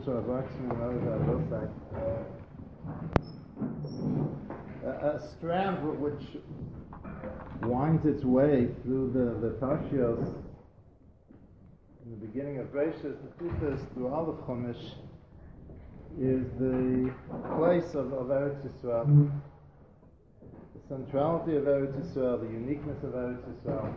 a strand which winds its way through the Parshios in the beginning of Bereishis, Nefufis, through all of Chumash, is the place of Eretz Yisrael, the centrality of Eretz Yisrael, the uniqueness of Eretz Yisrael.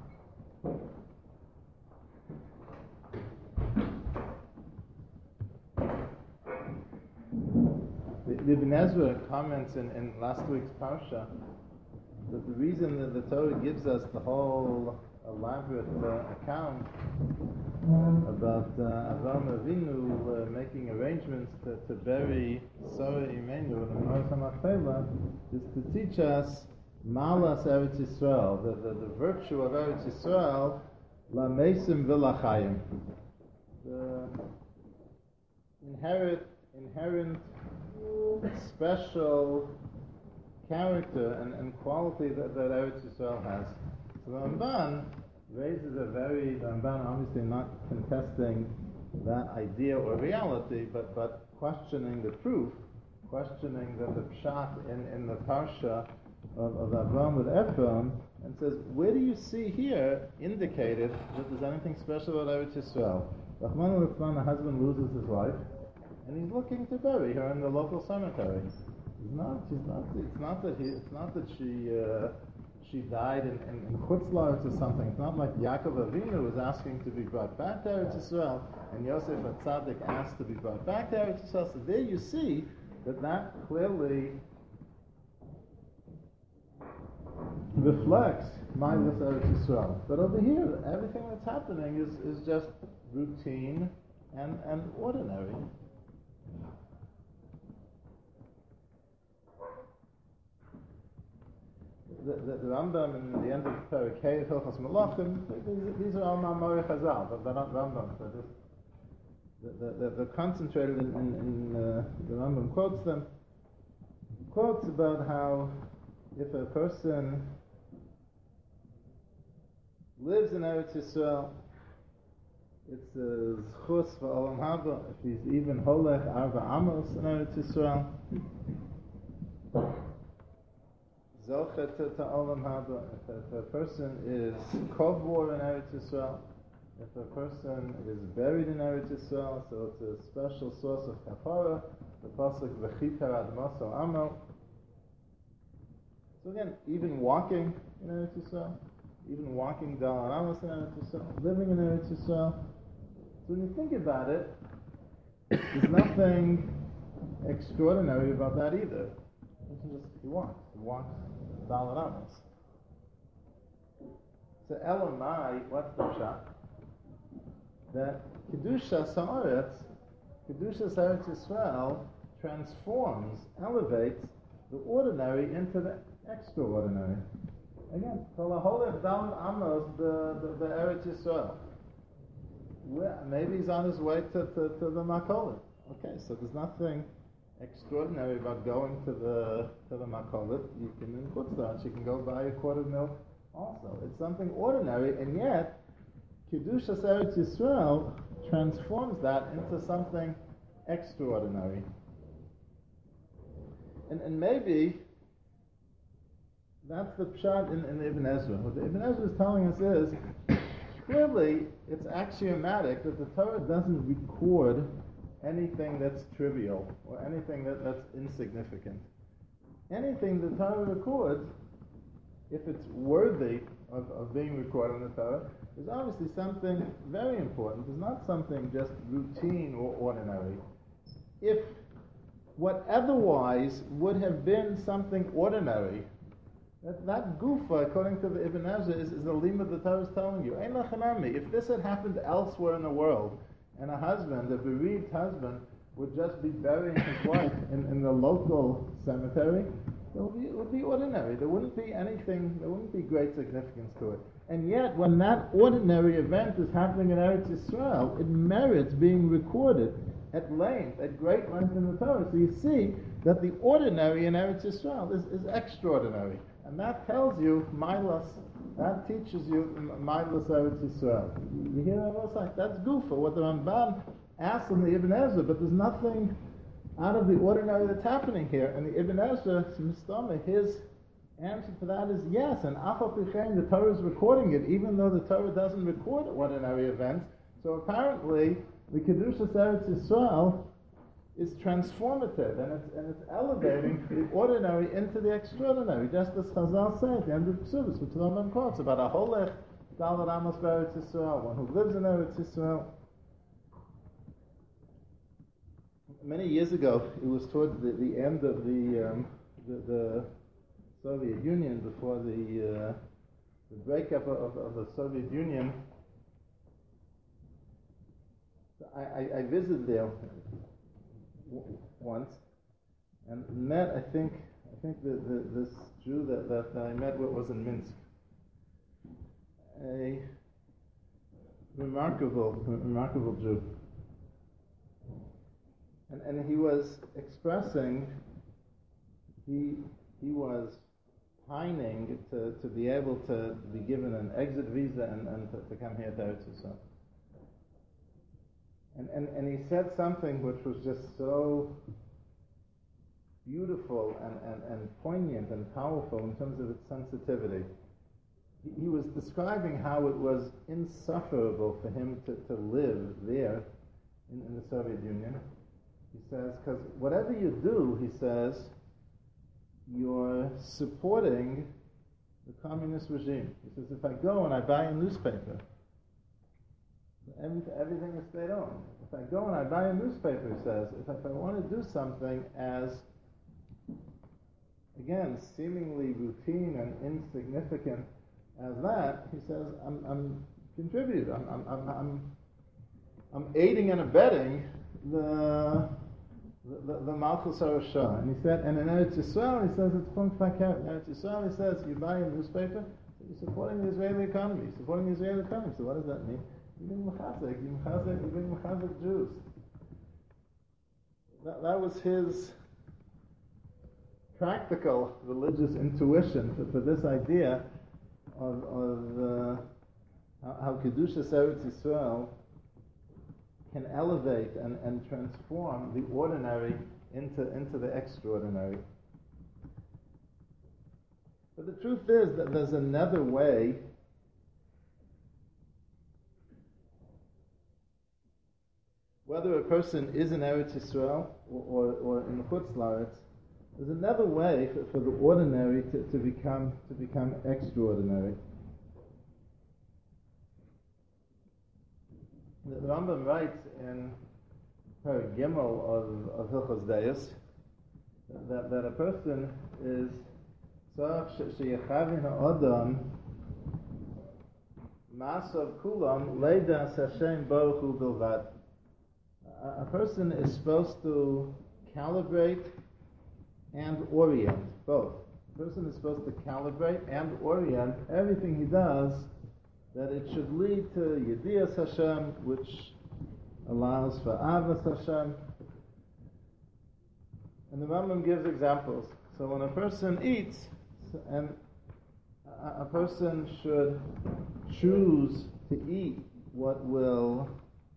The Ibn Ezra comments in last week's Parsha that the reason that the Torah gives us the whole elaborate account about Avraham Avinu making arrangements to bury Sarah Imenu in the Menorah HaMachpelah is to teach us Malas Eretz Yisrael, the virtue of Eretz Yisrael, La Mesim V'Lachayim, the inherent special character and quality that Eretz Yisrael has. So the Ramban raises the Ramban obviously not contesting that idea or reality, but questioning the proof, questioning the pshat in the parsha of Avram with Ephraim, and says, where do you see here indicated that there's anything special about Eretz Yisrael? Rahman al-Rahman, a husband loses his wife, and he's looking to bury her in the local cemetery. It's not that she died in Chutz La'aretz or something. It's not like Yaakov Avinu was asking to be brought back to Eretz Yisrael, and Yosef HaTzadik asked to be brought back to Eretz Yisrael. So there you see that clearly reflects Ma'alos Eretz Yisrael. But over here, everything that's happening is just routine and ordinary. The Rambam in the end of Perek Hey, Hilchos Melachim, these are all Ma'amorei Chazal, but they're not Rambam. They're concentrated in the Rambam quotes them. Quotes about how if a person lives in Eretz Yisrael, it's a zchus v'olam haba. If he's even holech arba amos in Eretz Yisrael, zochet to olam haba. If a person is kovor in Eretz Yisrael, if a person is buried in Eretz Yisrael, so it's a special source of kapara. The pasuk v'chiper admaso amo. So again, even walking in Eretz Yisrael, even walking Dal Amos in Eretz Yisrael, living in Eretz Yisrael. So when you think about it, there's nothing extraordinary about that either. He walks Dal Amos. So Elamai, what's the shot? That Kedusha Sa'aretz, Kedusha Eretz Yisrael transforms, elevates the ordinary into the extraordinary. Again, Kolaholech Dal Amos, the Eretz Yisrael. Maybe he's on his way to the Makolit. Okay, so there's nothing extraordinary about going to the Makolit. You can in Chutzlach, you can go buy a quart of milk also. It's something ordinary, and yet Kedushas Eretz Yisrael transforms that into something extraordinary. And maybe that's the pshat in the Ibn Ezra. What the Ibn Ezra is telling us is, clearly, it's axiomatic that the Torah doesn't record anything that's trivial or anything that's insignificant. Anything the Torah records, if it's worthy of being recorded in the Torah, is obviously something very important. It's not something just routine or ordinary. If what otherwise would have been something ordinary, that gufa, according to the Ibn Ezra, is the lima the Torah is telling you. Ein lachanami. If this had happened elsewhere in the world, and a bereaved husband, would just be burying his wife in the local cemetery, it would be ordinary. There wouldn't be great significance to it. And yet, when that ordinary event is happening in Eretz Yisrael, it merits being recorded at great length in the Torah. So you see that the ordinary in Eretz Yisrael is extraordinary. And that tells you, that teaches you Ma'alos Eretz Yisrael. You hear that? That's Gufa. What the Ramban asked him, the Ibn Ezra, but there's nothing out of the ordinary that's happening here. And the Ibn Ezra, his answer to that is yes. And Afal Pichein, the Torah is recording it, even though the Torah doesn't record ordinary events. So apparently, the Kedushas Eretz Yisrael is transformative, and it's elevating the ordinary into the extraordinary, just as Chazal said at the end of Ksubis, which the Rambam quotes about a holech Galad Amos Eretz Yisrael, one who lives in Eretz Yisrael. Many years ago, it was towards the end of the Soviet Union, before the breakup of the Soviet Union. I visited there once and met, I think this Jew that I met was in Minsk, a remarkable Jew, and he was expressing, he was pining to be able to be given an exit visa and to come here to Eretz Yisrael. And he said something which was just so beautiful and poignant and powerful in terms of its sensitivity. He was describing how it was insufferable for him to live there in the Soviet Union. He says, because whatever you do, he says, you're supporting the communist regime. He says, if I go and I buy a newspaper, everything is state-owned. If I go and I buy a newspaper, he says, if I want to do something as, again, seemingly routine and insignificant as that, he says, I'm contributing. I'm aiding and abetting the Malchus HaRasha. And he said, and in Eretz Yisrael, he says, it's punkt fakert. In Eretz Yisrael, he says, you buy a newspaper, you're supporting the Israeli economy. You're supporting the Israeli economy. So what does that mean? You're being Mechazek Jews. That was his practical religious intuition for this idea of how Kedushas Eretz Yisrael can elevate and transform the ordinary into the extraordinary. But the truth is that there's another way whether a person is in Eretz Yisrael or in Chutz La'aretz, there's another way for the ordinary to become extraordinary. The Rambam writes in Perek Gimel of Hilchos Deis that a person is tzarich sheyechavin ha'adam masav kulam leidas Hashem baruch hu bilvad. A person is supposed to calibrate and orient, both. A person is supposed to calibrate and orient everything he does that it should lead to Yedias Hashem, which allows for Avas Hashem. And the Rambam gives examples. So when a person eats, and a person should choose to eat what will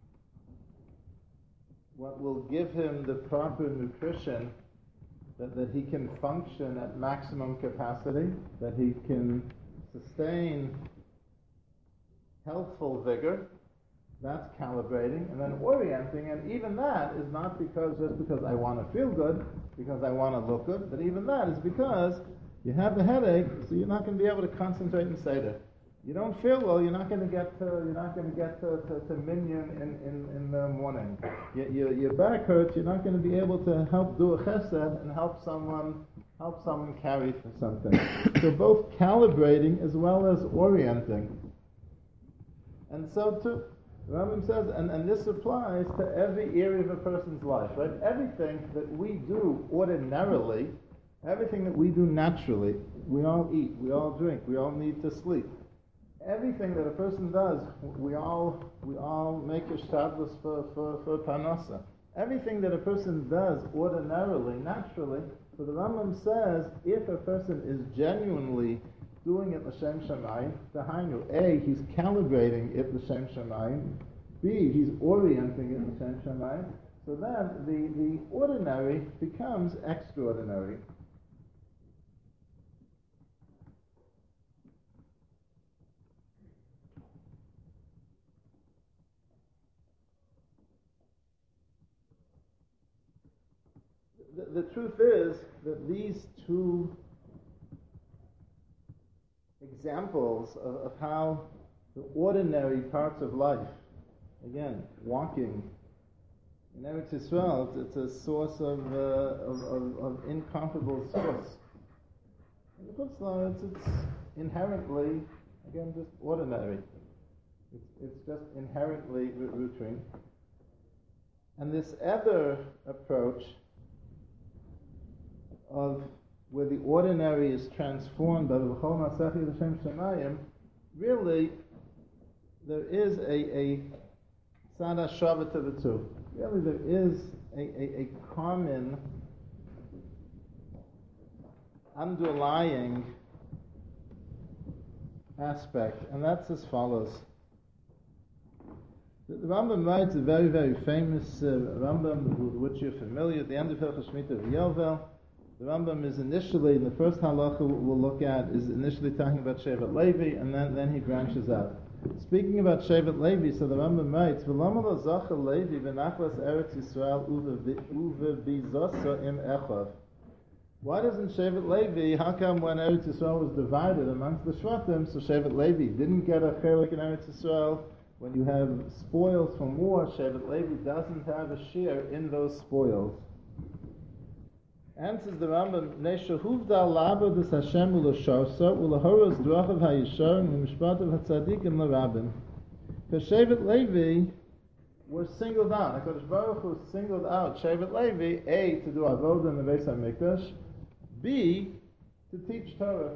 give him the proper nutrition that he can function at maximum capacity, that he can sustain healthful vigor. That's calibrating, and then orienting, and even that is not just because I want to feel good, because I want to look good, but even that is because you have a headache, so you're not going to be able to concentrate in Seder. You don't feel well, you're not going to get to minyan in the morning. Your back hurts, you're not going to be able to help do a chesed and help someone carry for something. So both calibrating as well as orienting. And so too, Rambam says, and this applies to every area of a person's life, right? Everything that we do ordinarily, everything that we do naturally, we all eat, we all drink, we all need to sleep. Everything that a person does, we all make a shtadlus for parnasa. Everything that a person does ordinarily, naturally, so the Rambam says, if a person is genuinely doing it l'shem shamayim, he's calibrating it l'shem shamayim, B, he's orienting it L'Shem Shamayim. So then the ordinary becomes extraordinary. The truth is that these two examples of how the ordinary parts of life, again, walking in Eretz Yisrael, it's a source of incomparable source. In the Chutz La'aretz, it's inherently, again, just ordinary. It's just inherently routine. And this other approach of where the ordinary is transformed by the V'chol Ma'asecha L'Shem Shamayim, really there is a Sada Shava to the two. Really there is a common underlying aspect, and that's as follows. The Rambam writes a very, very famous Rambam with which you're familiar at the end of Hilchos Shemitah of Yovel. The Rambam is initially, in the first halacha we'll look at, is initially talking about Shevet Levi, and then he branches out. Speaking about Shevet Levi, so the Rambam writes, "V'lama lo zacha Levi v'nachlas Eretz Yisrael uvebizosa im echav." Why doesn't Shevet Levi, how come when Eretz Yisrael was divided amongst the Shvatim, so Shevet Levi didn't get a chelik in Eretz Yisrael? When you have spoils from war, Shevet Levi doesn't have a share in those spoils. Answers the Rambam, Neshahuvdal laba des Hashem u'lasharsa u'lahoros drachav hayisharim u'mishpatav hatzadikim l'rabim. Because Shevet Levi were singled out. HaKadosh Baruch Hu singled out Shevet Levi, A, to do avodah in the Beis HaMikdash, B, to teach Torah.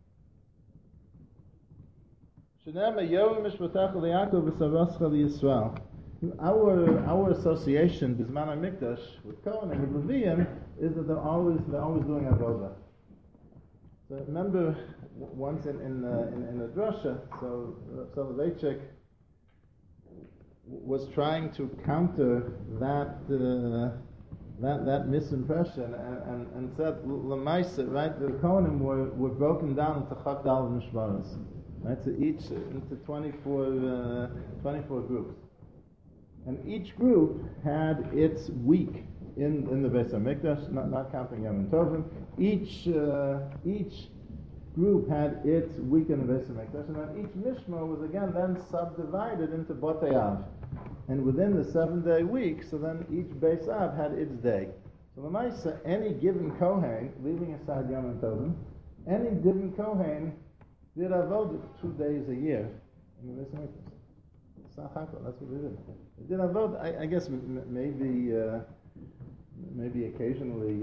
Shenema yom mishpatach l'Yaakov v'saroscha l'Yisrael. Our association, Bizman HaMikdash, with Kohanim and with Leviim, is that they're always doing avodah. So remember once in a drasha, so Soloveitchik was trying to counter that misimpression and said Lamaisa, right? The Kohanim were broken down into Chakdal Mishmaros, right? So each into 24 groups. And each group had its week in the Beis HaMikdash, not counting Yom Tovim. Each group had its week in the Beis HaMikdash, and then each Mishmar was again then subdivided into Botei Av. And within the 7-day week, so then each Beis Av had its day. So L'maisa, any given Kohen, leaving aside Yom Tovim, any given Kohen did avodah 2 days a year in the Beis HaMikdash. That's what they did. They did avodah. I guess maybe occasionally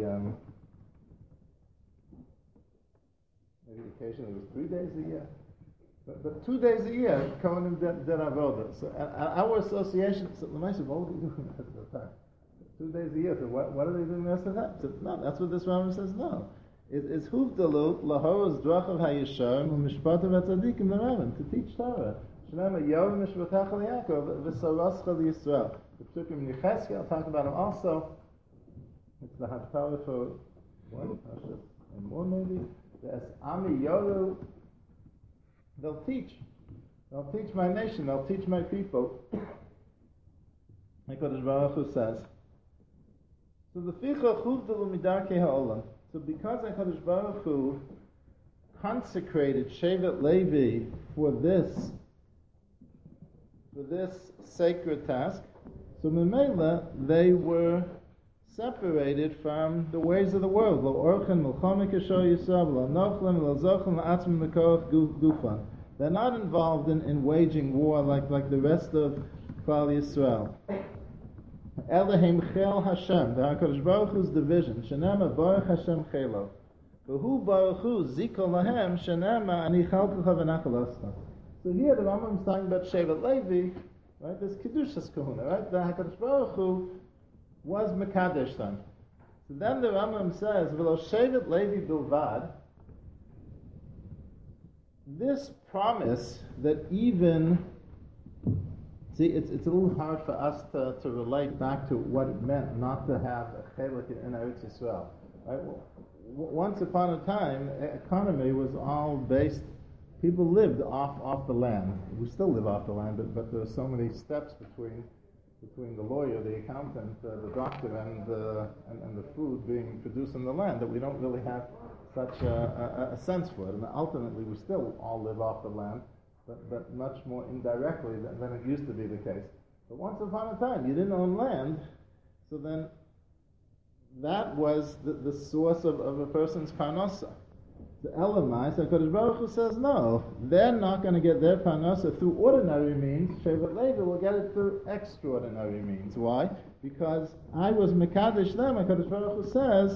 it was 3 days a year. But 2 days a year, Kohanim did avodah. So our association, so what were they doing the rest of the time? 2 days a year. So what are they doing the rest of the time? So, no, that's what this Rambam says. No, it's huvdalu lahoros drachav hayisharim u'mishpatav hatzadikim l'ravim, to teach Torah. Shenema yom mishpatach l'Yaakov v'saroscha l'Yisrael. The Psukim in Yechezkel, I'll talk about them also. It's the Haftarah for one, and more maybe. There's Ami Yoru. They'll teach my nation. They'll teach my people. Like HaKadosh Baruch Hu says. So the Ficha Chuvdalu Midarkei Ha'olam. So because HaKadosh Baruch Hu consecrated Shevet Levi for this sacred task, so Memela they were separated from the ways of the world. They're not involved in waging war like the rest of Klal Yisrael. Elohim Chel Hashem, the HaKadosh Baruch Hu's division. Shenema Baruch Hashem Chelo. V'hu Baruch Hu Zikol Lahem Shenema Ani Chalkecha V'Nachal. So here the Rambam is talking about Shevet Levi, right? This Kedushas Kahuna, right? The HaKadosh Baruch Hu was Mekadesh them. So then the Rambam says, V'lo Shevet Levi Bilvad, this promise that even See, it's a little hard for us to relate back to what it meant not to have a chelik in Eretz Yisrael. Right? Once upon a time, economy was all based. People lived off the land. We still live off the land, but there are so many steps between the lawyer, the accountant, the doctor, and the food being produced in the land that we don't really have such a sense for it. And ultimately, we still all live off the land, but much more indirectly than it used to be the case. But once upon a time, you didn't own land, so then that was the source of a person's parnasa. The Elamai, so HaKadosh Baruch Hu says, no, they're not going to get their parnasa through ordinary means. Shevet Levi will get it through extraordinary means. Why? Because I was Mekadesh them, HaKadosh Baruch Hu says,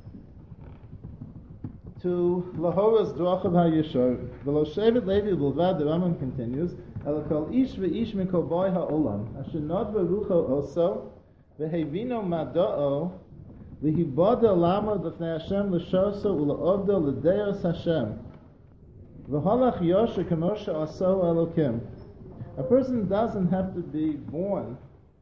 to Lahoras Dvachav HaYeshor. V'lo Shevet Levi Bilvad, the Rambam continues, Ela kol ish ve'ish mikol boi ha'olam, asher nod v'rucho oso, v'hevino mada'o, v'hibada lama d'fnei Hashem l'shoso u'la'ovdo l'deos Hashem. V'holach yosher k'moshe aso Elokim. A person doesn't have to be born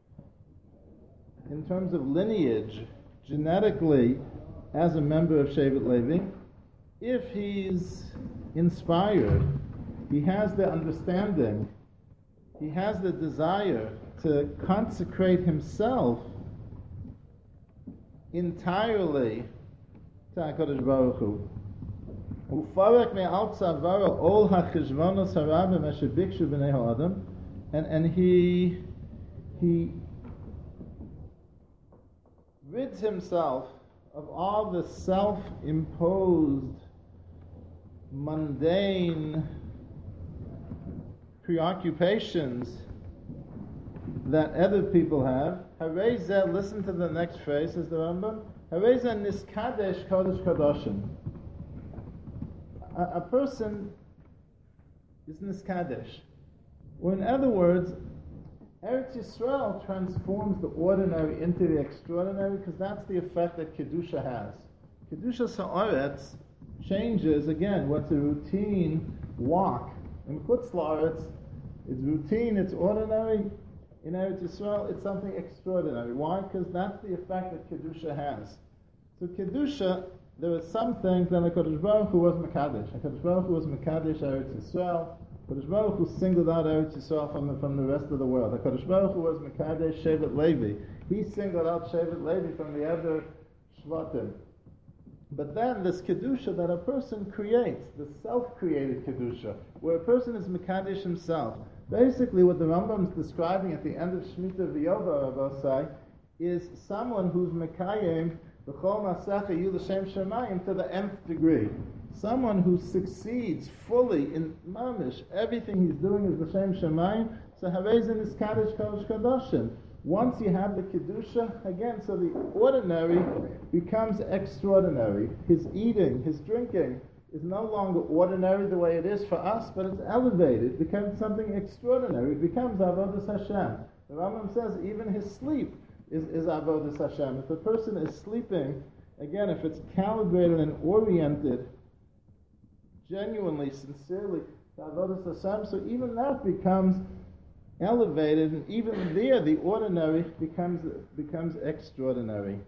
in terms of lineage, genetically, as a member of Shevet Levi. If he's inspired, he has the understanding, he has the desire to consecrate himself entirely to HaKadosh Baruch Hu. Ufarek me'al tzavara ol ha'chishvonos harabim asher bikshu b'nei ha'adam, and he rids himself of all the self-imposed, mundane preoccupations that other people have. Harezeh, listen to the next phrase, says the Rambam. Harezeh niskadesh kodesh kadoshim. A person is niskadesh. Or in other words, Eretz Yisrael transforms the ordinary into the extraordinary, because that's the effect that Kedusha has. Kedusha Sa'aretz changes, again, what's a routine walk. In Chutz La'aretz, it's routine, it's ordinary. In Eretz Yisrael, it's something extraordinary. Why? Because that's the effect that Kedusha has. So Kedusha, there are some things that HaKadosh Baruch Hu was Mekadesh. HaKadosh Baruch Hu was Mekadesh Eretz Yisrael. HaKadosh Baruch Hu singled out Eretz Yisrael from the rest of the world. HaKadosh Baruch Hu was Mekadesh Shevet Levi. He singled out Shevet Levi from the other Shvatim. But then this Kedusha that a person creates, the self-created Kedusha, where a person is Mekadesh himself. Basically what the Rambam is describing at the end of Shemitah V'Yova Rabosai is someone who's Mekayim B'chol Masecha Yu L'Shem Shemayim to the nth degree. Someone who succeeds fully in Mamish, everything he's doing is L'Shem Shemayim, so Harezin is Kadosh Kodesh Kadoshim. Once you have the Kedusha, again, so the ordinary becomes extraordinary. His eating, his drinking is no longer ordinary the way it is for us, but it's elevated. It becomes something extraordinary. It becomes Avodas Hashem. The Rambam says even his sleep is Avodas Hashem. If a person is sleeping, again, if it's calibrated and oriented genuinely, sincerely to Avodas Hashem, so even that becomes elevated, and even there the ordinary becomes extraordinary.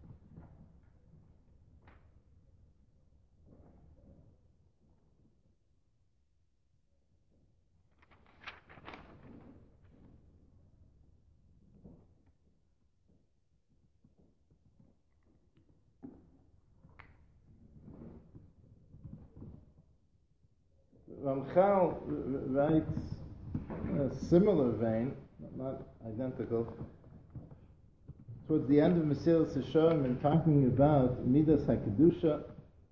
Ramchal writes a similar vein, not identical, towards the end of Mesilas Yesharim, and talking about Midas HaKedusha.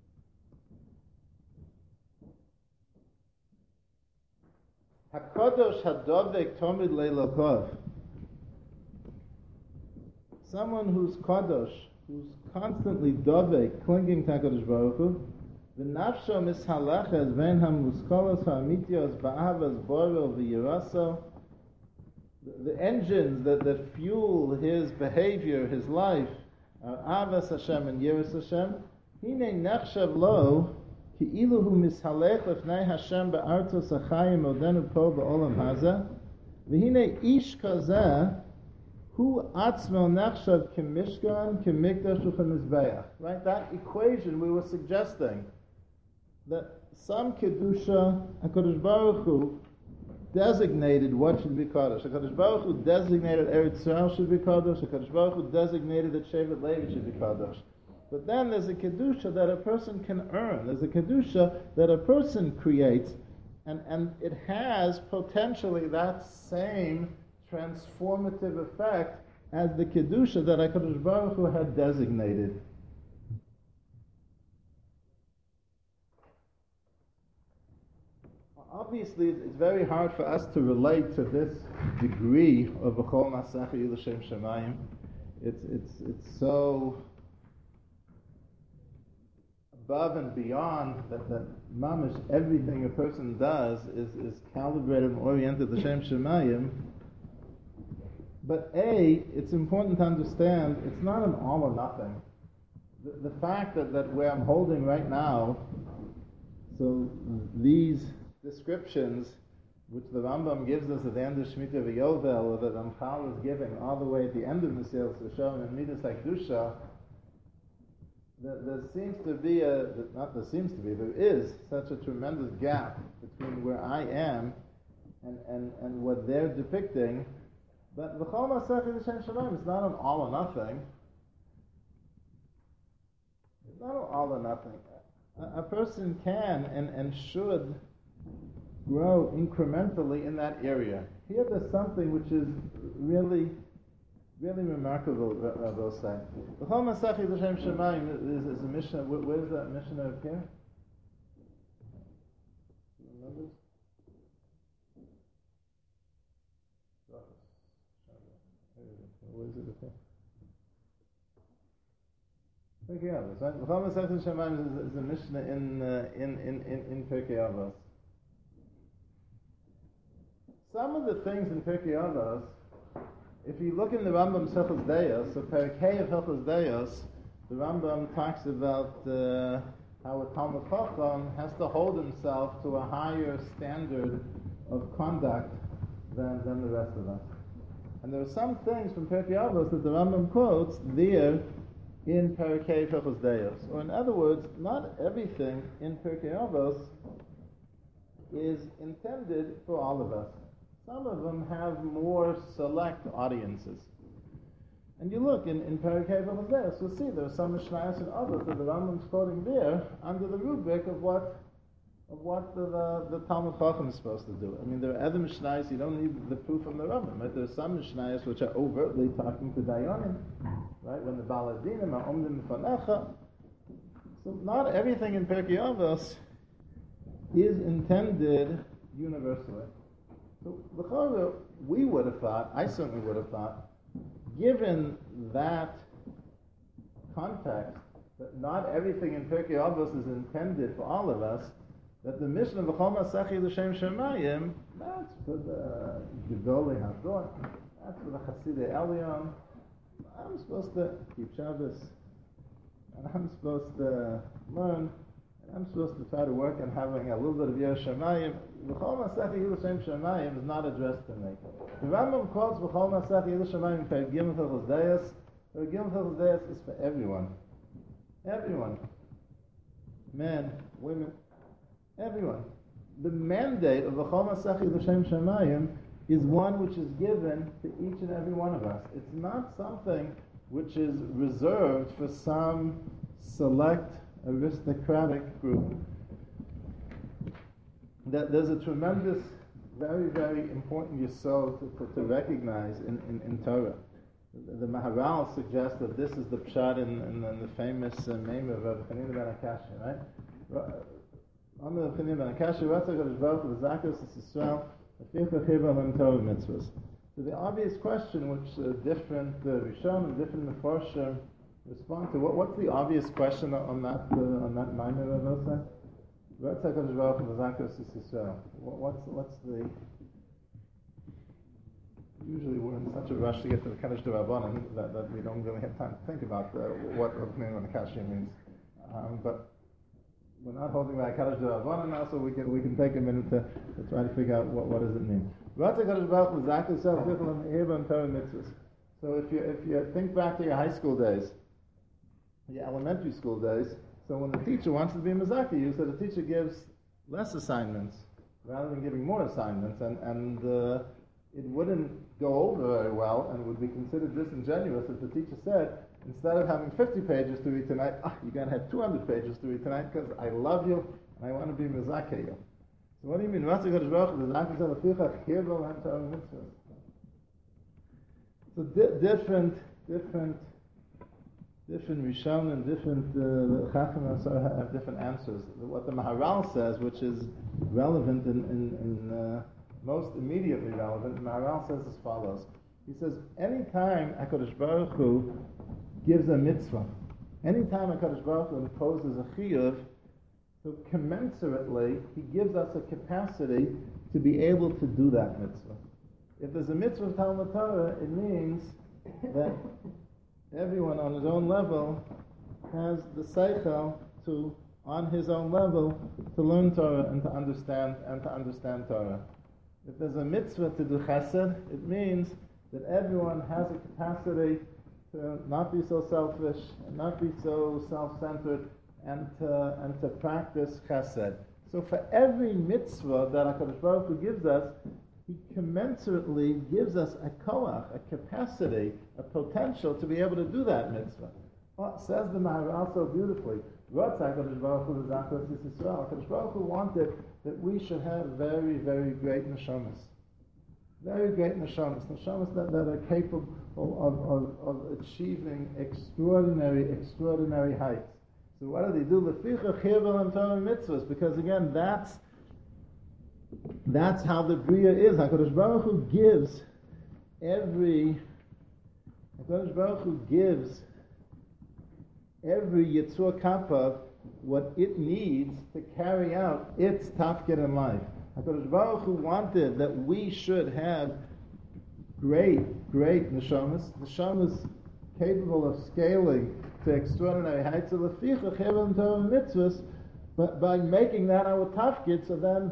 HaKadosh HaDovek Tomid Leilokov. Someone who's Kadosh, who's constantly Dovek, clinging to HaKadosh Baruch Hu, V'nafsho mishalachas ven hamuskolos ha'amitios ba'avas borel v'yiraso. The engines that fuel his behavior, his life, are Avas Hashem and Yiras Hashem. Hine nechshav lo ki ilu hu mishalech lefnei Hashem ba'artos hachayim odenu po ba'olam haza V'hine ish kazeh hu atzmo nechshav k'mishkan k'mikdash u'k'mizbeach. Right, that equation we were suggesting that some kedusha, HaKadosh Baruch Hu designated what should be Kaddish. HaKadosh Baruch Hu designated Eretz Yisrael should be Kaddish. HaKadosh Baruch Hu designated that Shevet Levi should be Kaddish. But then there's a kedusha that a person can earn. There's a kedusha that a person creates, and it has potentially that same transformative effect as the kedusha that HaKadosh Baruch Hu had designated. Obviously, it's very hard for us to relate to this degree of V'chol Masach L'Shem Shemayim. It's so above and beyond that mamish everything a person does is calibrated and oriented to Shem Shemayim. But it's important to understand it's not an all or nothing. The fact that where I'm holding right now, so these descriptions which the Rambam gives us at the end of Shemitah V'Yovel, or that Ramchal is giving all the way at the end of Mesilas Yesharim and Midas HaKdusha, there is such a tremendous gap between where I am and what they're depicting. But V'chol Masach L'Shem Shemayim is not an all or nothing. It's not an all or nothing. A person can and should grow incrementally in that area. Here there's something which is really remarkable, Rabbi say. The whole Masachet L'Shem Shemayim is a Mishnah. Where is that Mishnah up here? Where is it up here? Pirkei Avos, right? The whole Masachet L'Shem Shemayim is a Mishnah in Pirkei Avos. Some of the things in Pirkei Avos, if you look in the Rambam's Hilchos Deos, so Perkei of Hilchos Deos, the Rambam talks about how a Talmid Chacham has to hold himself to a higher standard of conduct than the rest of us. And there are some things from Pirkei Avos that the Rambam quotes there in Perkei of Hilchos Deos. Or in other words, not everything in Pirkei Avos is intended for all of us. Some of them have more select audiences. And you look in Perikei V'Chazdeus, you'll see there are some Mishnayos and others that the Rambam's quoting there under the rubric of what the Talmid Chacham is supposed to do. I mean, there are other Mishnayos, you don't need the proof from the Rambam, right? There are some Mishnayos which are overtly talking to Dayanim, right? When the Baladinim are Omdim Fanecha. So not everything in Perikei Avos is intended universally. So, the we would have thought, I certainly would have thought, given that context, that not everything in Pirkei Avos is intended for all of us, that the mission of V'chol Masachet L'Shem Shemayim, that's for the Gedolei Hador, that's for the Chasidei Elyon. I'm supposed to keep Shabbos, and I'm supposed to learn, I'm supposed to try to work on having a little bit of Yiras Shamayim. V'chol Masachet L'Shem Shemayim is not addressed to me. The Rambam quotes V'chol Masachet L'Shem Shemayim Perek Gimel Hilchos Deos. Perek Gimel Hilchos Deos is for everyone. Everyone. Men, women, everyone. The mandate of V'chol Masachet L'Shem Shemayim is one which is given to each and every one of us. It's not something which is reserved for some select aristocratic group. That there's a tremendous, very, very important yesod to recognize in Torah. The Maharal suggests that this is the pshat in the famous name of Rabbi Chanina ben Akashi, right? Rabbi Chanina ben Akashi, Ratzah HaKadosh Baruch Hu v'Zakos Yisrael Aficha Chibah Lam Torah Mitzvahs. So the obvious question which different Rishonim, different Mefarshim respond to, what's the obvious question on that Maimon of Elsa? Ratzah HaKadosh Baruch Hu v'Zakos Yisrael. What's the... Usually we're in such a rush to get to the Kaddish D'Rabbanan that we don't really have time to think about what Rabbi Chanina ben Akashi means. But we're not holding back Kaddish D'Rabbanan now, so we can take a minute to try to figure out what does it mean. So if you think back to your high school days, your elementary school days, so when the teacher wants to be Mizaki you, so the teacher gives less assignments rather than giving more assignments, and it wouldn't go over very well and would be considered disingenuous if the teacher said, instead of having 50 pages to read tonight, you're going to have 200 pages to read tonight because I love you and I want to be Mizaki you. So what do you mean? So different Rishon and different Chacham have different answers. What the Maharal says, which is relevant in most immediately relevant, the Maharal says as follows. He says, anytime HaKadosh Baruch Hu gives a mitzvah, anytime HaKadosh Baruch Hu imposes a chiyuv, so commensurately, he gives us a capacity to be able to do that mitzvah. If there's a mitzvah of Talmud Torah, it means that everyone on his own level has the seichel to, on his own level, to learn Torah and to understand Torah. If there's a mitzvah to do chesed, it means that everyone has a capacity to not be so selfish and not be so self-centered and to practice chesed. So for every mitzvah that HaKadosh Baruch Hu gives us, he commensurately gives us a koach, a capacity, a potential to be able to do that mitzvah. Well, says the Maharal so beautifully, HaKadosh Baruch Hu wanted that we should have very, very great neshamas. Very great neshamas. Neshamas that are capable of achieving extraordinary heights. So what do they do? Leficha chiyuv and Torah mitzvahs. Because again, that's how the Bria is. HaKadosh Baruch Hu gives every Yitzur Kappa what it needs to carry out its tafkid in life. HaKadosh Baruch Hu wanted that we should have great neshamas capable of scaling to extraordinary heights of leficha chiyuv and Torah mitzvahs, but by making that our tafkid, so then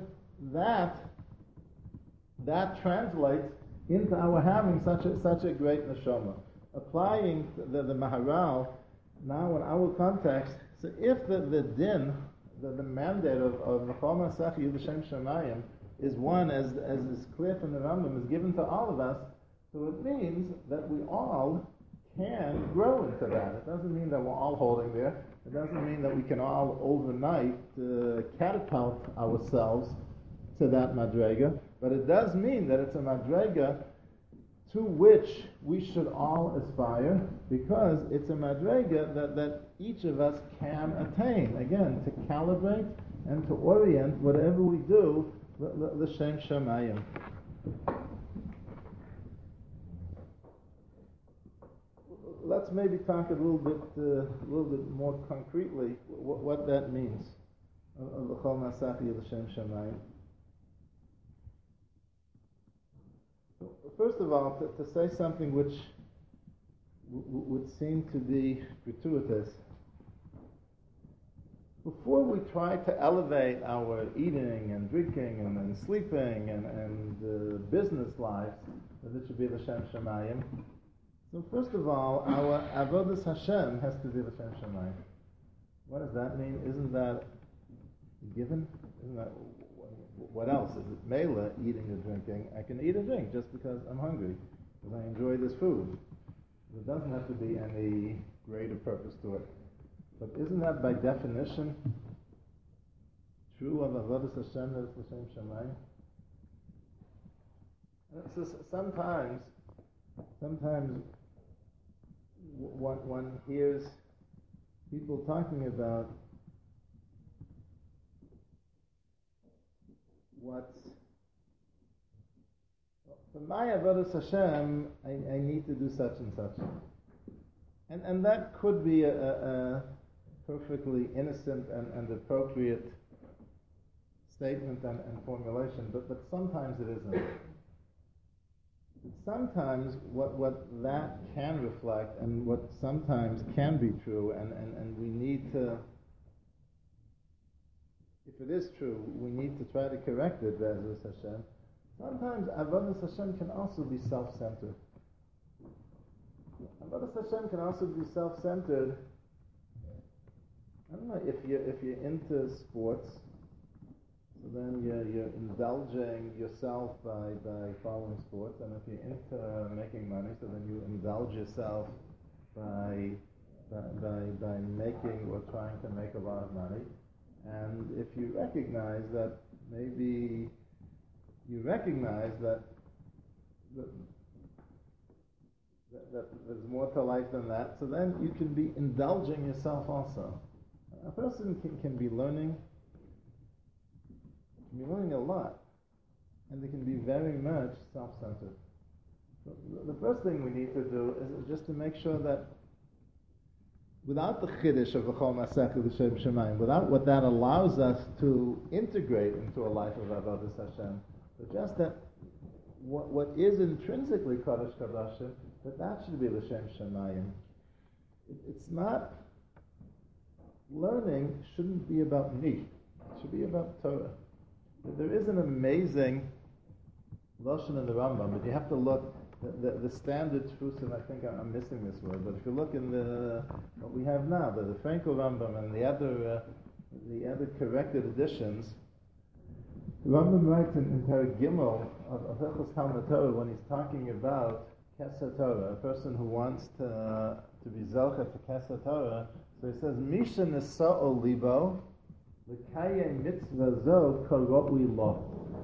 that translates into our having such a great neshama. Applying the Maharal now in our context, so if the din, the mandate of Nechol Masach Yid L'Shem Shamayim is one, as is clear from the Rambam, is given to all of us, so it means that we all can grow into that. It doesn't mean that we're all holding there. It doesn't mean that we can all overnight catapult ourselves to that madrega, but it does mean that it's a madrega to which we should all aspire, because it's a madrega that each of us can attain. Again, to calibrate and to orient whatever we do l'shem shamayim. Let's maybe talk a little bit more concretely what that means. L'chol nasach l'shem shamayim. First of all, to say something which would seem to be gratuitous, before we try to elevate our eating and drinking and sleeping and business lives, that it should be l'shem shamayim. So first of all, our avodas Hashem has to be l'shem shamayim. What does that mean? Isn't that given? Isn't that what else? Is it mela, eating or drinking? I can eat or drink just because I'm hungry, because I enjoy this food. There doesn't have to be any greater purpose to it. But isn't that by definition true of avodas Hashem, that it's l'shem shamayim? So sometimes one hears people talking about for my avodas Hashem, I need to do such and such, and that could be a perfectly innocent and appropriate statement and formulation, but sometimes it isn't. Sometimes what that can reflect, and what sometimes can be true, and we need to it is true, we need to try to correct it, Be'ezus Hashem. Sometimes Avodas Hashem can also be self-centered. Avodas Hashem can also be self-centered. I don't know if you're into sports, so then you're indulging yourself by following sports, and if you're into making money, so then you indulge yourself by making or trying to make a lot of money. And if you recognize that maybe that there's more to life than that, so then you can be indulging yourself also. A person can be learning a lot, and they can be very much self-centered. So the first thing we need to do is just to make sure that without the chiddush of V'chol Ma'asecha L'Shem Shemayim, without what that allows us to integrate into a life of Avodas Hashem, but just that what is intrinsically Kodesh Kodashim, that should be L'Shem Shemayim. It's not, learning shouldn't be about me. It should be about Torah. There is an amazing Lashon in the Rambam, but you have to look, the standard Tfusim, I think I'm missing this word, but if you look in what we have now, the Frankel Rambam and the other corrected editions, the Rambam writes in Perek Gimel of Hilchos Talmud Torah when he's talking about Keser Torah, a person who wants to be Zelcha to Keser Torah, so he says, Misha Nesa'o Libo, L'kayem mitzvah zo karoi lo.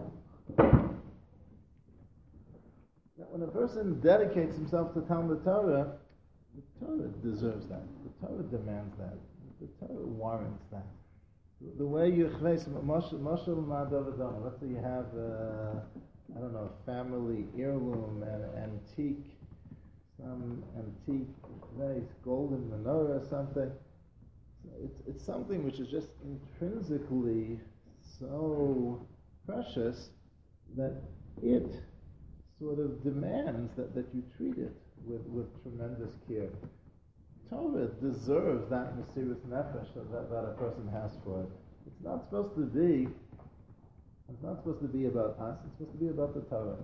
When a person dedicates himself to Talmud Torah, the Torah deserves that. The Torah demands that. The Torah warrants that. The way you chves Mashal Ma'adav, let's say you have a family heirloom, an antique, some antique place, golden menorah or something. It's something which is just intrinsically so precious that it sort of demands that you treat it with tremendous care. Torah deserves that mysterious nefesh that a person has for it. It's not supposed to be about us, it's supposed to be about the Torah.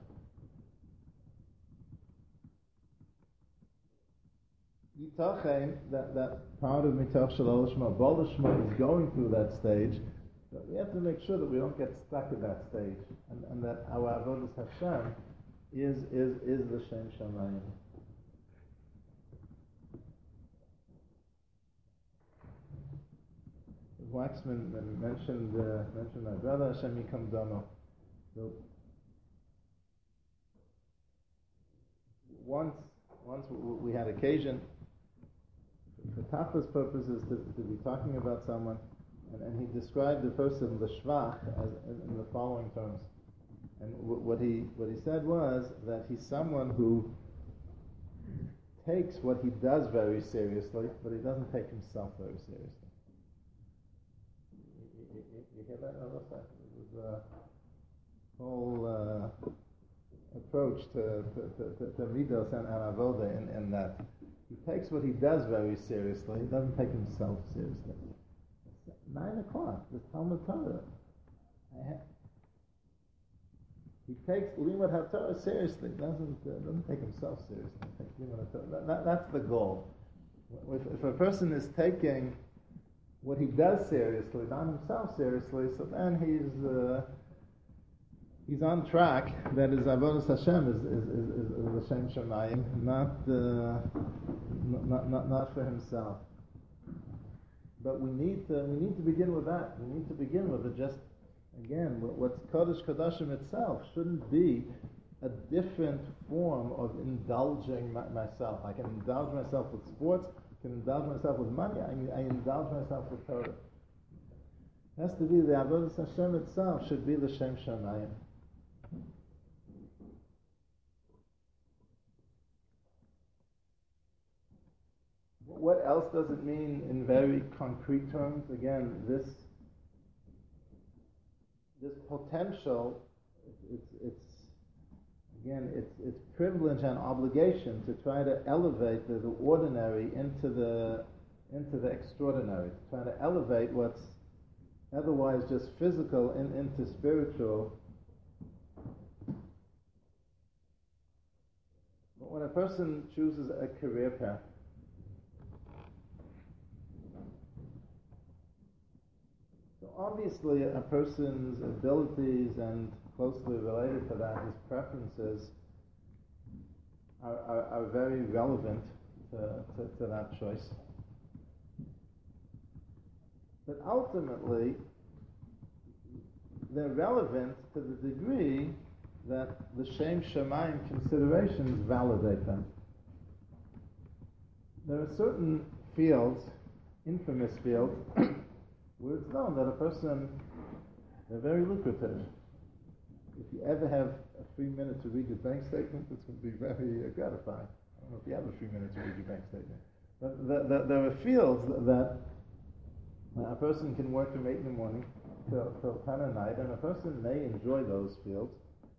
Yitachem, that part of Mitoch Shalol Lishma, Bal Lishma is going through that stage, but we have to make sure that we don't get stuck at that stage, and that our Avodas Hashem is the Shem Shamayim. Waxman mentioned my brother Hashem Yikam Dono. So once we had occasion, for Tafla's purposes, to be talking about someone, and he described the person, the Shvach, as in the following terms. And what he said was that he's someone who takes what he does very seriously, but he doesn't take himself very seriously. You hear that? It was a whole approach to Midos and Avoda in that. He takes what he does very seriously, he doesn't take himself seriously. It's 9 o'clock, the Talmud Torah. He takes Limud HaTorah seriously, doesn't take himself seriously. He takes Limud HaTorah. That's the goal. If a person is taking what he does seriously, not himself seriously, so then he's on track. That is, Avodas Hashem is the Shem Shamayim, not for himself. But we need to begin with that. We need to begin with it. Just again, what's Kodesh Kodashim itself shouldn't be a different form of indulging myself. I can indulge myself with sports. I can indulge myself with money. I indulge myself with Torah. It has to be the Avodas Hashem itself should be the Shem Shamayim. What else does it mean in very concrete terms? Again, this potential, it's privilege and obligation to try to elevate the ordinary into the extraordinary. To try to elevate what's otherwise just physical into spiritual. But when a person chooses a career path, so obviously a person's abilities and closely related to that, his preferences are very relevant to that choice. But ultimately, they're relevant to the degree that the Shem Shamayim considerations validate them. There are certain fields, infamous fields, where it's known that a person, they're very lucrative. If you ever have a free minute to read your bank statement, it's going to be very gratifying. I don't know if you have a free minute to read your bank statement. But there are fields that a person can work from 8 in the morning till 10 at night, and a person may enjoy those fields.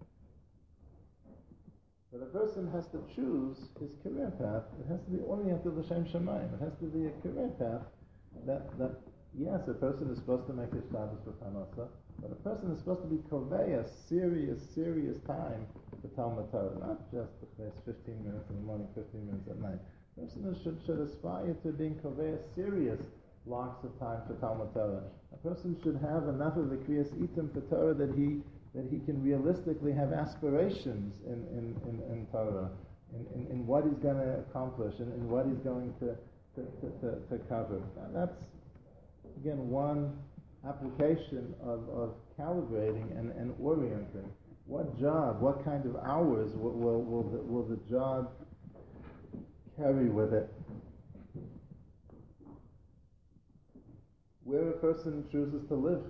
But a person has to choose his career path. It has to be oriented to Shem Shamayim. It has to be a career path that yes, a person is supposed to make his Shabbos for Parnasa, but a person is supposed to be kovei a serious time for Talmud Torah, not just the first 15 minutes in the morning, 15 minutes at night. A person should aspire to being kovei a serious blocks of time for Talmud Torah. A person should have enough of the Kriyas Itim for Torah that he can realistically have aspirations in Torah, in what he's going to accomplish, and in what he's going to cover. And that's, again, one application of calibrating and orienting. What job, what kind of hours will the job carry with it? Where a person chooses to live.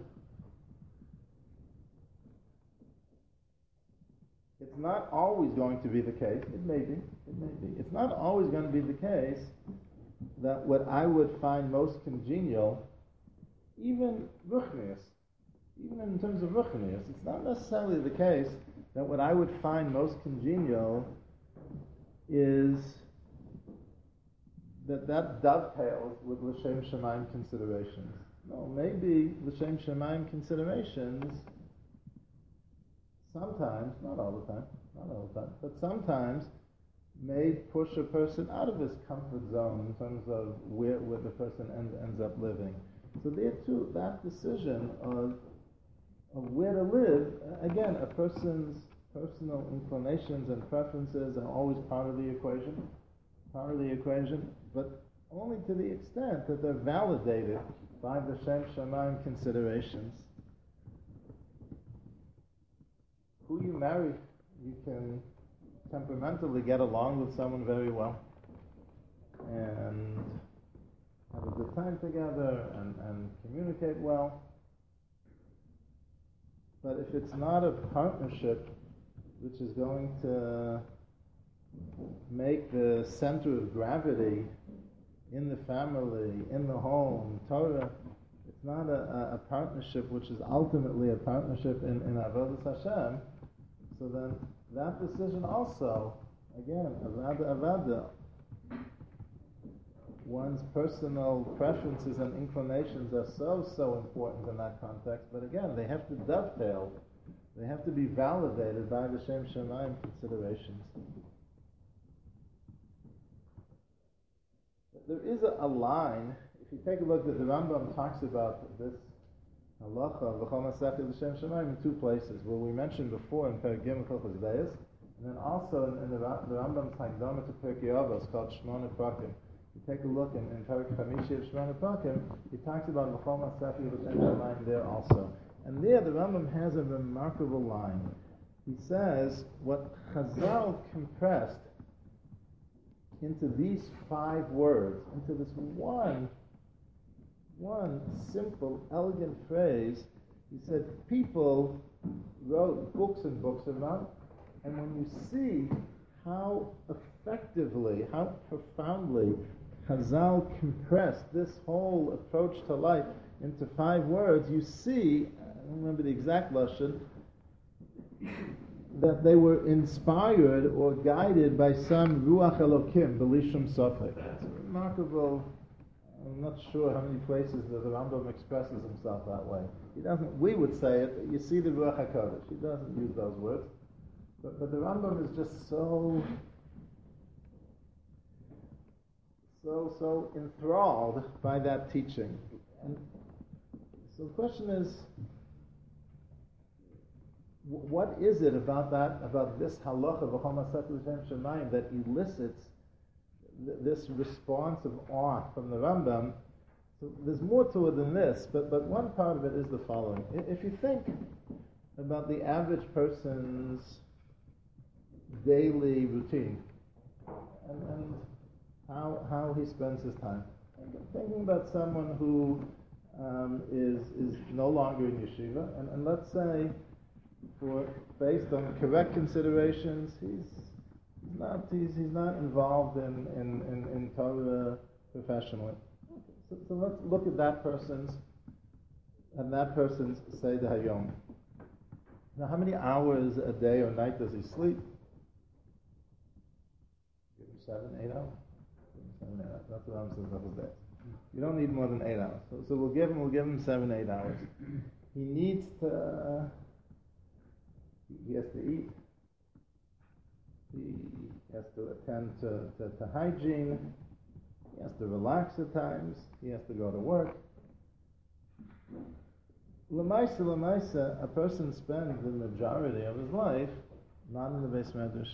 It's not always going to be the case. It may be. It's not always going to be the case that what I would find most congenial, even ruchnius, even in terms of ruchnius, it's not necessarily the case that what I would find most congenial is that dovetails with l'shem shamayim considerations. No, maybe l'shem shamayim considerations sometimes, not all the time, but sometimes may push a person out of his comfort zone in terms of where the person ends up living. So there too, that decision of where to live, again, a person's personal inclinations and preferences are always part of the equation, but only to the extent that they're validated by the Shem Shamayim considerations. Who you marry, you can temperamentally get along with someone very well and have a good time together and communicate well. But if it's not a partnership which is going to make the center of gravity in the family, in the home, Torah, it's not a partnership which is ultimately a partnership in Avodas Hashem, so then that decision also, again, avada, one's personal preferences and inclinations are so important in that context, but again, they have to dovetail, they have to be validated by the Shem Shamayim considerations. There is a line, if you take a look, that the Rambam talks about this halacha, v'chol masechet l'shem shamayim, in two places, where we mentioned before in Perek Gimel Hilchos Deis, and then also in the Rambam's Hakdama to Perkei Avos called Shmona Prakim. You take a look in Perek Chamishi of Shmona Prakim, he talks about v'chol masechet l'shem shamayim there also. And there the Rambam has a remarkable line. He says, what Chazal compressed into these 5 words, into this one simple, elegant phrase, he said, people wrote books and books about, and when you see how effectively, how profoundly Chazal compressed this whole approach to life into 5 words, you see, I don't remember the exact lashon, that they were inspired or guided by some Ruach Elokim, Belishum Sofek. It's a remarkable I'm not sure how many places that the Rambam expresses himself that way. He doesn't. We would say it. You see the Ruach HaKodesh. He doesn't use those words, but the Rambam is just so enthralled by that teaching. And so the question is, what is it about this halacha v'chol masech l'shem shemayim that elicits this response of awe from the Rambam? So there's more to it than this, but one part of it is the following. If you think about the average person's daily routine and how he spends his time, thinking about someone who is no longer in yeshiva, and let's say, based on correct considerations, he's not involved in Torah professionally. So let's look at that person's Seder Hayom. Now, how many hours a day or night does he sleep? Give him 7, 8 hours. Give him 7, 8 hours. That's what I'm saying about his day. You don't need more than 8 hours. So we'll give him 7, 8 hours. He needs to. He has to eat. He has to attend to hygiene. He has to relax at times. He has to go to work. L'maisa, a person spends the majority of his life not in the Beis Medrash,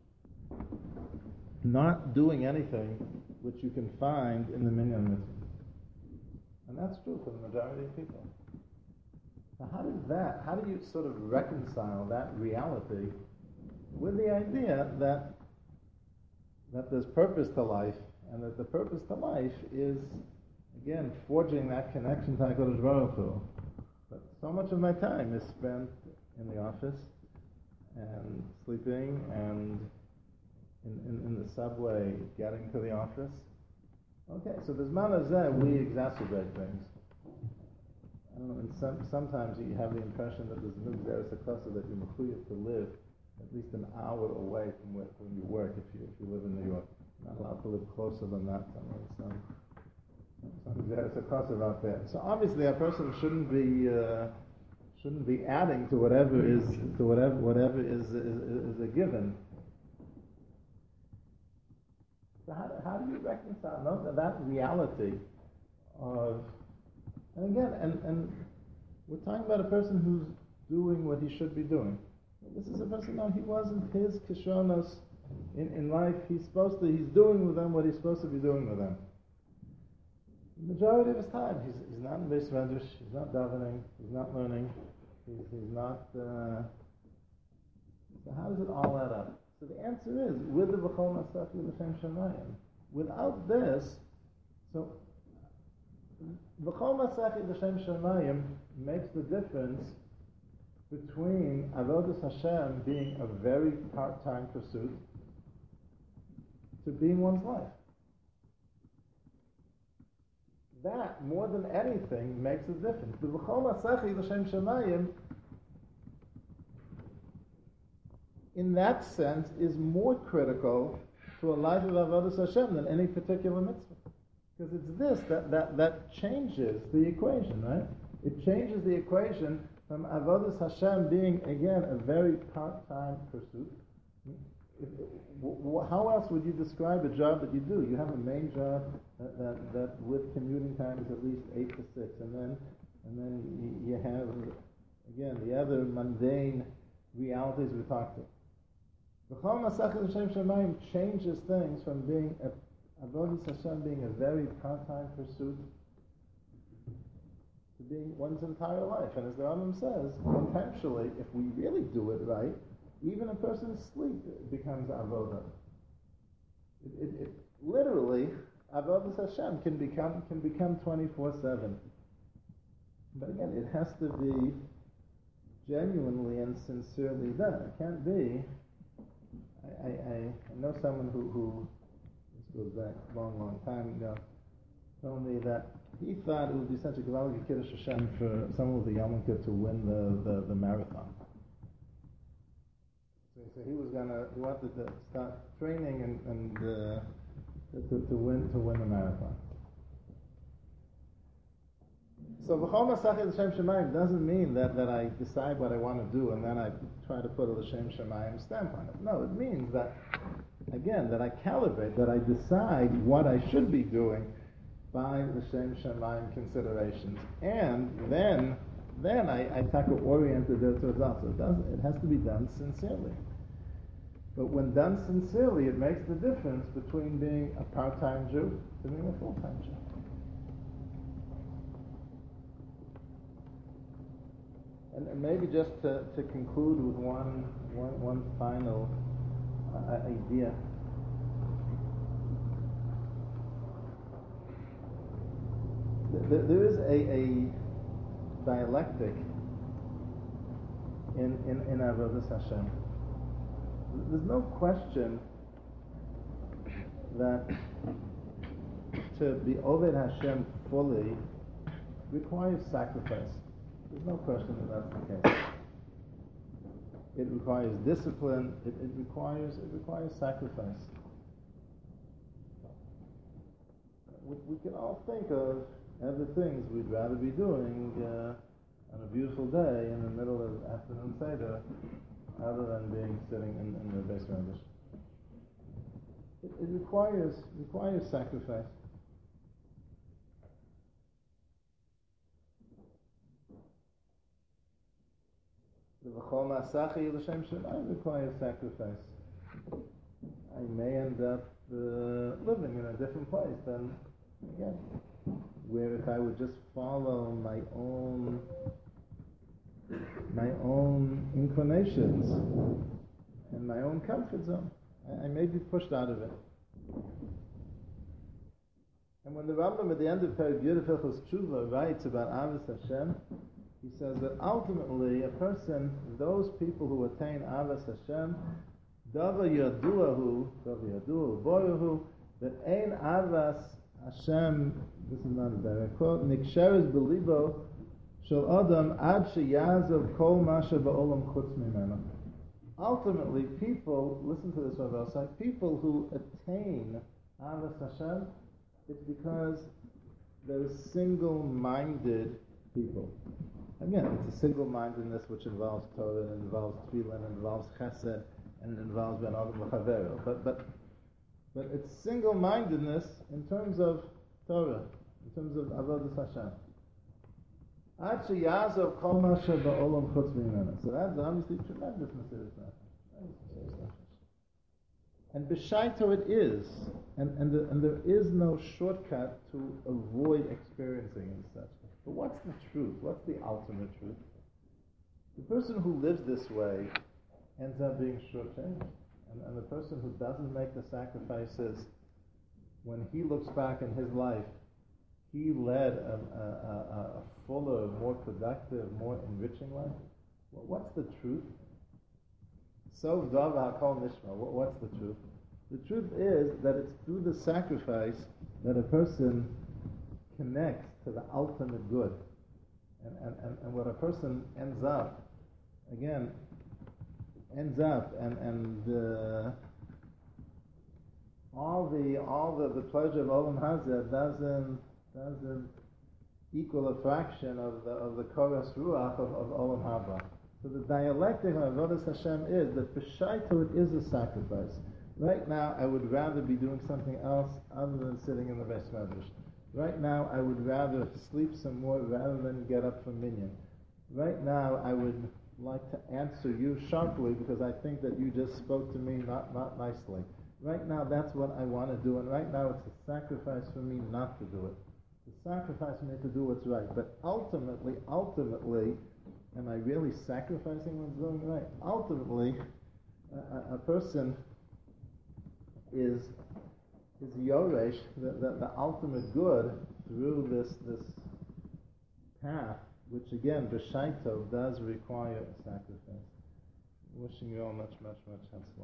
not doing anything which you can find in the Minyan Mitzvah. And that's true for the majority of people. Now how do you sort of reconcile that reality with the idea that there's purpose to life, and that the purpose to life is, again, forging that connection to HaKadosh Baruch Hu. But so much of my time is spent in the office, and sleeping, and in the subway getting to the office. Okay, so there's manazeh, we exacerbate things. I don't know, and sometimes you have the impression that there's no Xeris HaKosa that you're mechuyev to live at least an hour away from where you work if you live in New York. You're not allowed to live closer than that. Some Xeris HaKosa out there. So obviously a person shouldn't be adding to whatever is a given. So how do you reconcile that reality of, and again, and we're talking about a person who's doing what he should be doing. This is a person, he wasn't his kishonos in life. He's doing with them what he's supposed to be doing with them. The majority of his time, he's not in Beis Medrash, he's not davening, he's not learning, he's not. So how does it all add up? So the answer is with the V'chol Masech L'Shem Shemayim. Without this, so V'chol Masech L'Shem Shemayim makes the difference between Avodas Hashem being a very part-time pursuit to being one's life. That, more than anything, makes a difference. The V'chol Masech L'Shem Shemayim, in that sense, is more critical to a life of Avodas Hashem than any particular mitzvah. Because it's this that changes the equation, right? It changes the equation from Avodas Hashem being, again, a very part-time pursuit. How else would you describe a job that you do? You have a main job that with commuting time is at least 8 to 6, and then you have, again, the other mundane realities we talked about. V'chol Masech L'Shem Shemayim changes things from being Avodas Hashem being a very part-time pursuit to being one's entire life. And as the Rambam says, potentially, if we really do it right, even a person's sleep becomes avodah. It literally, Avodas Hashem can become 24/7. But again, it has to be genuinely and sincerely done. It can't be. I know someone who this goes back a long time ago, told me that he thought it would be such a Gevaldig Kiddush Hashem for someone with a yarmulke to win the marathon. So he wanted to start training and to win the marathon. So V'chol Masach L'Shem Shemayim doesn't mean that I decide what I want to do and then I try to put a L'Shem Shemayim stamp on it. No, it means that, again, that I calibrate, that I decide what I should be doing by L'Shem Shemayim considerations. And then I tackle oriented it to results. So it has to be done sincerely. But when done sincerely, it makes the difference between being a part-time Jew to being a full-time Jew. And maybe just to conclude with one final idea. There is a dialectic in Avodas Hashem. There's no question that to be Oved Hashem fully requires sacrifice. There's no question that that's the case. It requires discipline. It requires sacrifice. We can all think of other things we'd rather be doing on a beautiful day in the middle of afternoon Seder, other than being sitting in the Beis Medrash. It requires sacrifice. The V'chol Masachi L'Shem Shemayim requires sacrifice. I may end up living in a different place than, again, where if I would just follow my own inclinations and my own comfort zone, I may be pushed out of it. And when the Rambam at the end of Perek Yud Hilchos Tshuva writes about Avos Hashem, he says that ultimately a person, those people who attain Avos Hashem, Davar Yaduahu Boyahu, that Ein Avos Hashem, this is not a direct quote, Niksheres Belibo Shel Adam Ad Sheyazov Kol Masha Ba'olam Chutz Mimenu. Ultimately, people, listen to this, Rav Elsa, people who attain Avos Hashem, it's because they're single-minded people. Again, it's a single-mindedness which involves Torah, and involves Tefillah, and involves Chesed, and it involves Ben Adam L'Chavero. But it's single-mindedness in terms of Torah, in terms of Avodas Hashem. Ad sheyazov kol ma sheba'olam chutz mimenu. So that's obviously tremendous Mesiras Nefesh. And b'shaito it is, and there is no shortcut to avoid experiencing and such. But what's the truth? What's the ultimate truth? The person who lives this way ends up being shortchanged. And the person who doesn't make the sacrifices, when he looks back in his life, he led a fuller, more productive, more enriching life. What's the truth? So Dava Hakol Nishma. What's the truth? The truth is that it's through the sacrifice that a person connects to the ultimate good. And what a person ends up and all the pleasure of Olam Hazeh doesn't equal a fraction of the Koras Ruach of Olam Haba. So the dialectic of Avodas Hashem is that b'shaito it is a sacrifice. Right now, I would rather be doing something else other than sitting in the Beis Medrash. Right now, I would rather sleep some more rather than get up from minyan. Right now, I would like to answer you sharply because I think that you just spoke to me not nicely. Right now, that's what I want to do, and right now it's a sacrifice for me not to do it. It's a sacrifice for me to do what's right. But ultimately, am I really sacrificing what's doing right? Ultimately, a person is yoresh, the ultimate good through this path, which again, b'shaito, does require a sacrifice. Wishing you all much, much, much health.